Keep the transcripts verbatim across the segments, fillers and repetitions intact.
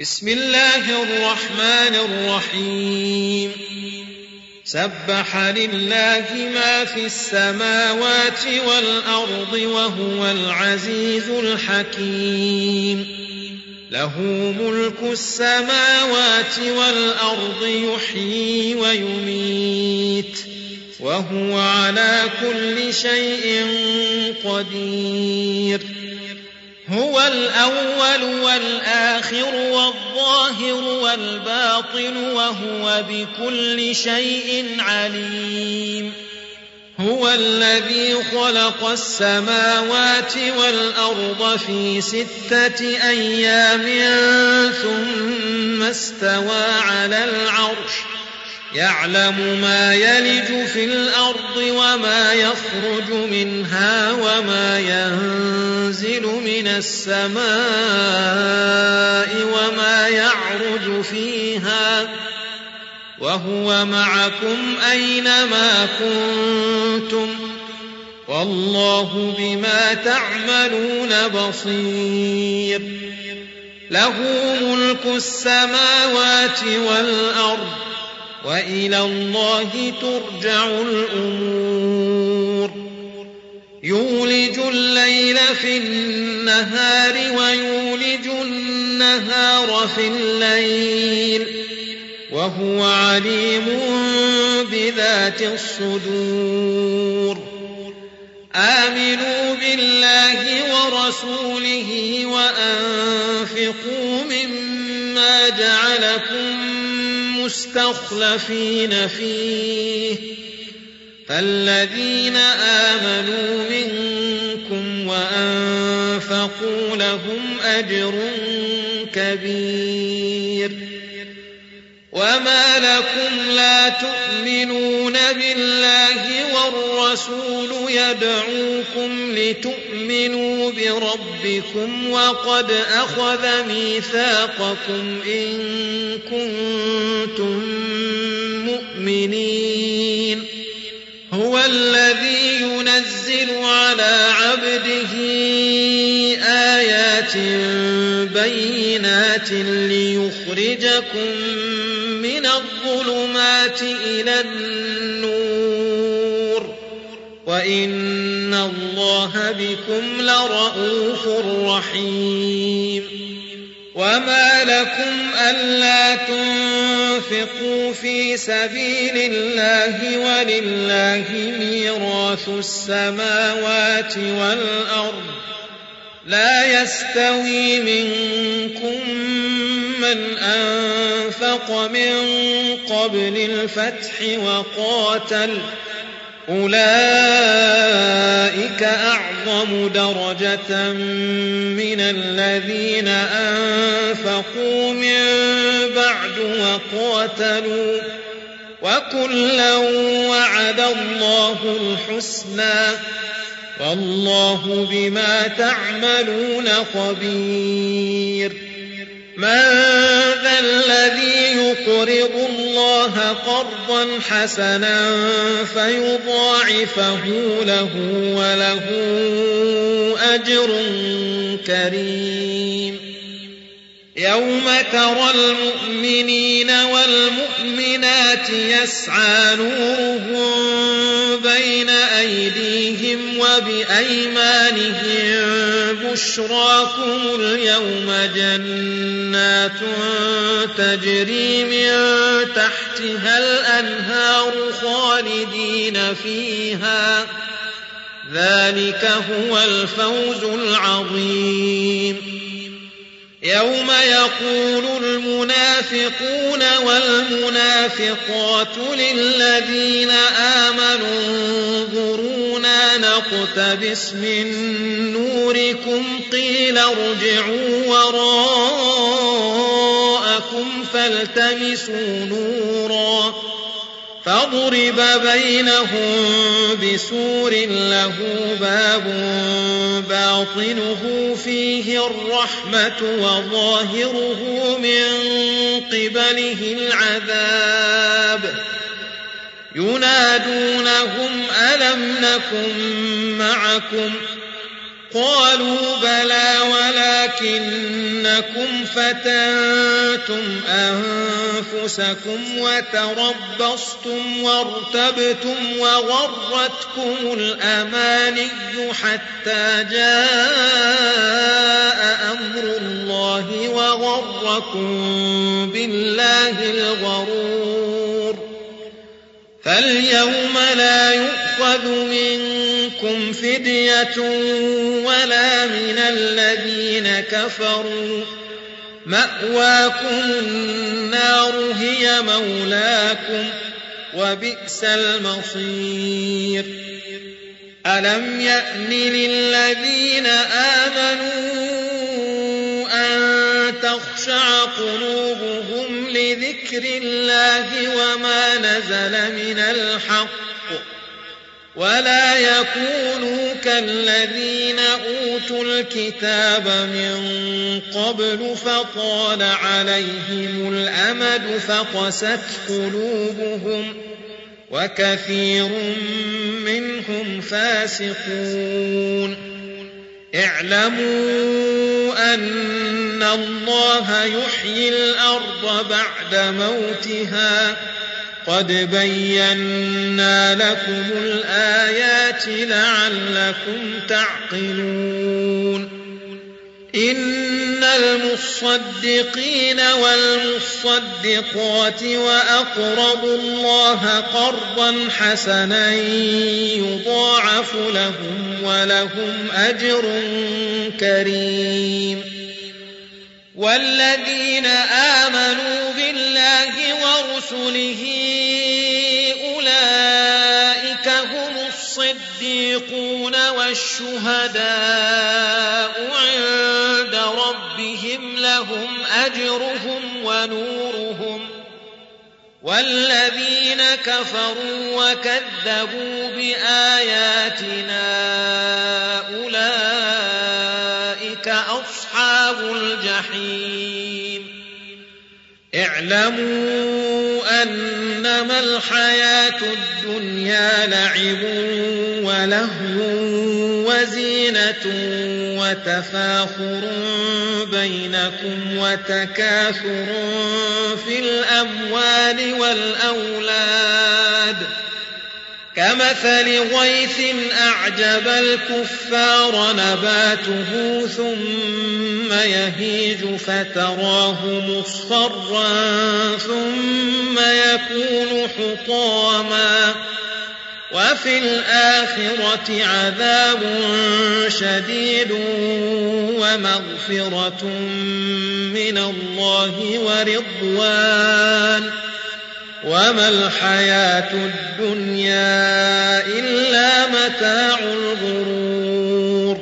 بسم الله الرحمن الرحيم سبح لله ما في السماوات والأرض وهو العزيز الحكيم له ملك السماوات والأرض يحيي ويميت وهو على كل شيء قدير هو الأول والآخر والظاهر والباطن وهو بكل شيء عليم هو الذي خلق السماوات والأرض في ستة أيام ثم استوى على العرش يعلم ما يلج في الأرض وما يخرج منها وما ينزل من السماء وما يعرج فيها وهو معكم أينما كنتم والله بما تعملون بصير له ملك السماوات والأرض وإلى الله ترجع الأمور يولج الليل في النهار ويولج النهار في الليل وهو عليم بذات الصدور آمنوا بالله ورسوله وأنفقوا مما جعلكم مستخلفين فيه فالذين آمنوا منكم وأنفقوا لهم أجر كبير وما لكم لا تؤمنون بالله والرسول يدعوكم لتؤمنوا بربكم وقد أخذ ميثاقكم إن كنتم مؤمنين هو الذي ينزل على عبده آيات بينات ليخرجكم من الظلمات إلى النور وإن الله بكم لرءوف رحيم وما لكم ألا تنفقوا في سبيل الله ولله ميراث السماوات والأرض لا يستوي منكم من أنفق من قبل الفتح وقاتل أولئك أعظم درجة من الذين أنفقوا من بعد وقاتلوا وكلا وعد الله الحسنى والله بما تعملون خبير من ذا الذي يقرض الله قرضا حسنا فيضاعفه له وله أجر كريم يوم ترى المؤمنين والمؤمنات يسعى نورهم بين أيديهم وبأيمانهم بشراكم اليوم جنات تجري من تحتها الأنهار خالدين فيها ذلك هو الفوز العظيم يوم يقول المنافقون والمنافقات للذين آمنوا انظرونا نقتبس من نوركم قيل ارجعوا وراءكم فالتمسوا نورا فضرب بينهم بسور له باب باطنه فيه الرحمة وظاهره من قبله العذاب ينادونهم ألم نكن معكم قالوا بلى ولكنكم فتنتم أنفسكم وتربصتم وارتبتم وغرتكم الأماني حتى جاء أمر الله وغركم بالله الغرور فاليوم لا يؤخذ منكم فدية ولا من الذين كفروا مأواكم النار هي مولاكم وبئس المصير ألم يأن للذين آمنوا أن تخشع قلوبهم لذكر الله وما نزل من الحق ولا يكونوا كالذين أوتوا الكتاب من قبل فطال عليهم الأمد فقست قلوبهم وكثير منهم فاسقون اعلموا أن الله يحيي الأرض بعد موتها قد بينا لكم الآيات لعلكم تعقلون إن المصدقين والمصدقات وأقرضوا الله قرضا حسنا يضاعف لهم ولهم أجر كريم والذين آمنوا بالله ورسله أولئك هم الصديقون والشهداء عند ربهم لهم أجرهم ونورهم والذين كفروا وكذبوا بآياتنا أولئك أصحاب الجحيم اعلموا أنما الحياة الدنيا لعب ولهو وزينة وتفاخر بينكم وتكاثر في الأموال والأولاد كمثل غيث أعجب الكفار نباته ثم يهيج فتراه مصفرا ثم يكون حطاما وفي الآخرة عذاب شديد ومغفرة من الله ورضوان وما الحياة الدنيا إلا متاع الغرور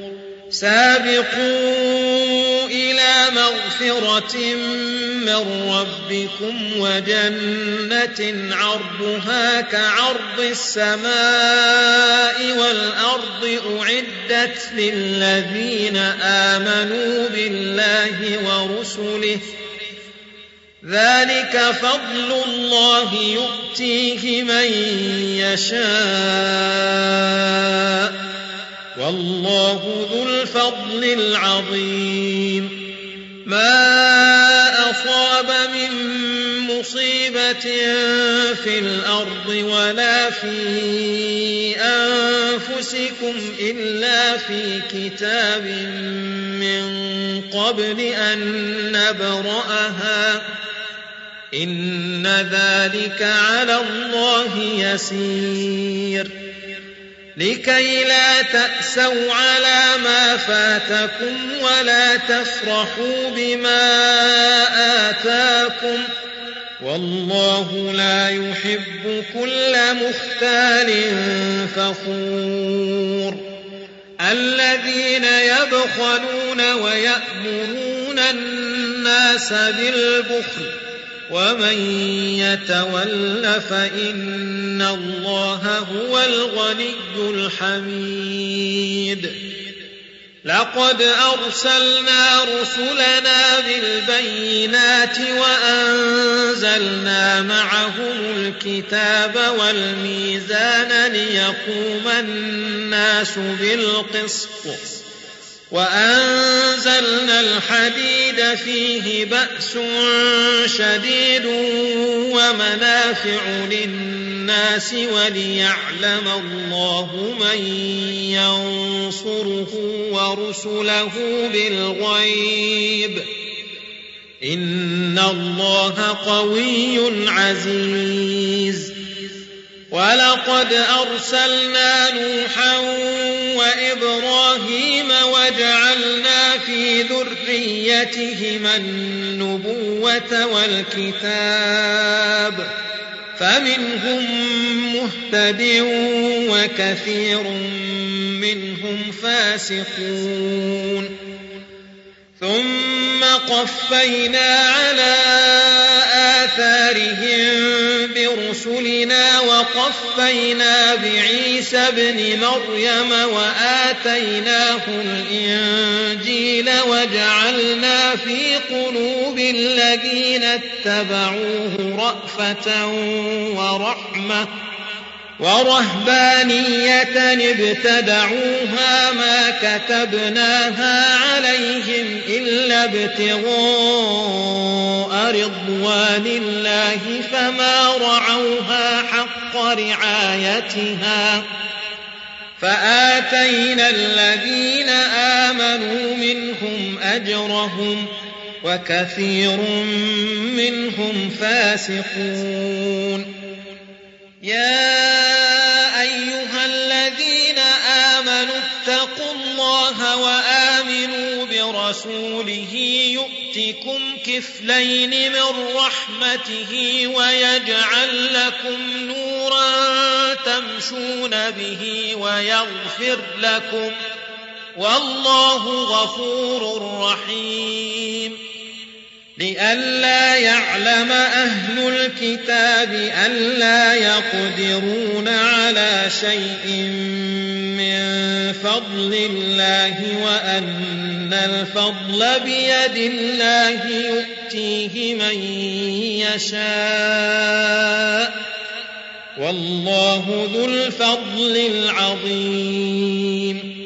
سابقوا إلى مغفرة من ربكم وجنة عرضها كعرض السماء والأرض أعدت للذين آمنوا بالله ورسله ذلك فضل الله يؤتيه من يشاء والله ذو الفضل العظيم ما أصاب من مصيبة في الأرض ولا في أنفسكم إلا في كتاب من قبل أن نبرأها إن ذلك على الله يسير لكي لا تأسوا على ما فاتكم ولا تفرحوا بما آتاكم والله لا يحب كل مختال فخور الذين يبخلون ويأمرون الناس بالبخل ومن يتول فإن الله هو الغني الحميد لقد أرسلنا رسلنا بالبينات وأنزلنا معهم الكتاب والميزان ليقوم الناس بالقسط وأنزلنا الحديد فيه بأس شديد ومنافع للناس وليعلم الله من ينصره ورسله بالغيب إن الله قوي عزيز. ولقد أرسلنا نوحا وإبراهيم وجعلنا في ذريتهما النبوة والكتاب فمنهم مهتد وكثير منهم فاسقون. ثم قفينا على آثارهم برسلنا وقفينا بعيسى ابن مريم وآتيناه الإنجيل وجعلنا في قلوب الذين اتبعوه رأفة ورحمة ورهبانية ابتدعوها ما كتبناها عليهم إلا ابتغاء رضوان الله فما رعوها حق رعايتها فآتينا الذين آمنوا منهم أجرهم وكثير منهم فاسقون. يا أيها الذين آمنوا اتقوا الله وآمنوا برسوله يؤتكم كفلين من رحمته ويجعل لكم نورا تمشون به ويغفر لكم والله غفور رحيم. لئلا يعلم أهل الكتاب ألا يقدرون على شيء من فضل الله وأن الفضل بيد الله يؤتيه من يشاء والله ذو الفضل العظيم.